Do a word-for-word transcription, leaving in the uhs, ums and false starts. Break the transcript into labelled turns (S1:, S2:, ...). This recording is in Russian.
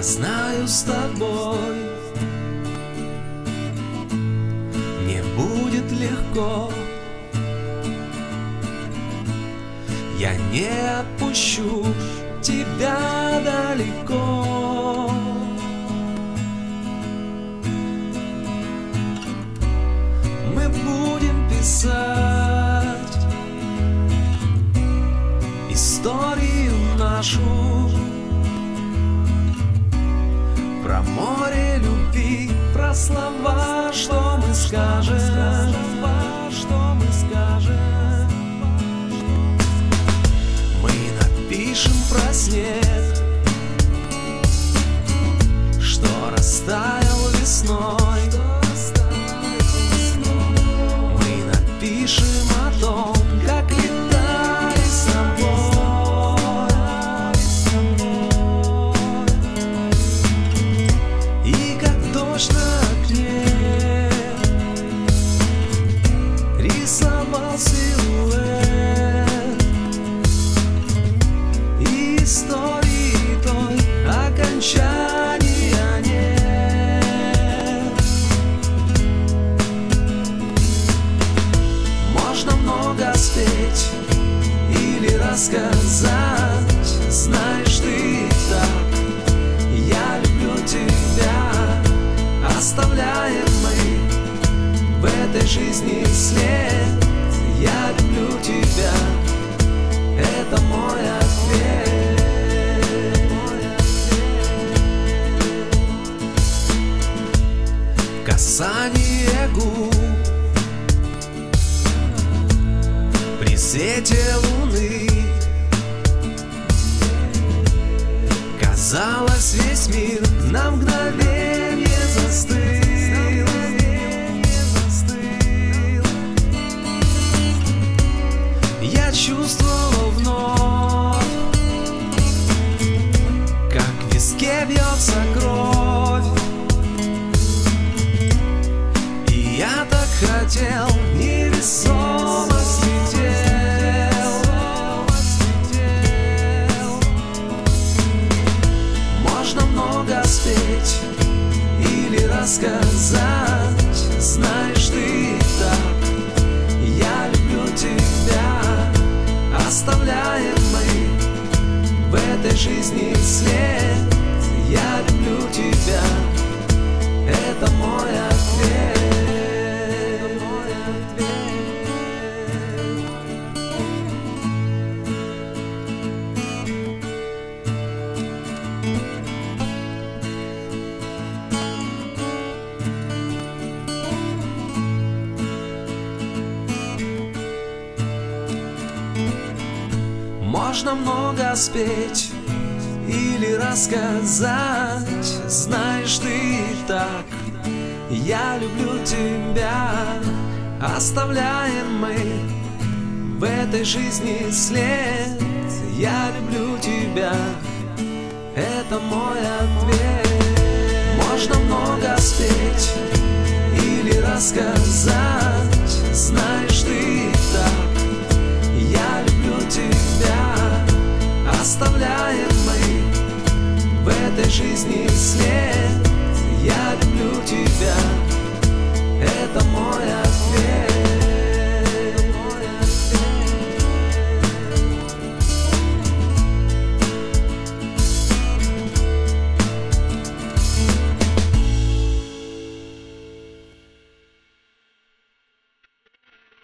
S1: знаю, с тобой мне будет легко. Я не отпущу тебя далеко. Мы будем писать историю нашу, про море любви, про слова, что мы скажем, что мы скажем. Мы напишем про снег, что растаял весной. Мы напишем о том, как летали с тобой, и как дождь на окне рисовал силуэт. И истории той окончания нет. Можно много спеть или рассказать, знаешь ты так, я люблю тебя. Оставляем мы в этой жизни след. Я люблю тебя, это мой ответ. Касание губ при свете луны. Казалось, весь мир на мгновение застыл. Я чувствовал вновь, как в виске бьется кровь. И я так хотел, невесомо слетел. Можно много спеть или рассказать, знаешь ты так, я люблю тебя. Оставляем мы в этой жизни след. Я люблю тебя, это мой ответ. Можно много спеть или рассказать, знаешь ты так, я люблю тебя. Оставляем мы в этой жизни след. Я люблю тебя, это мой ответ. Можно много спеть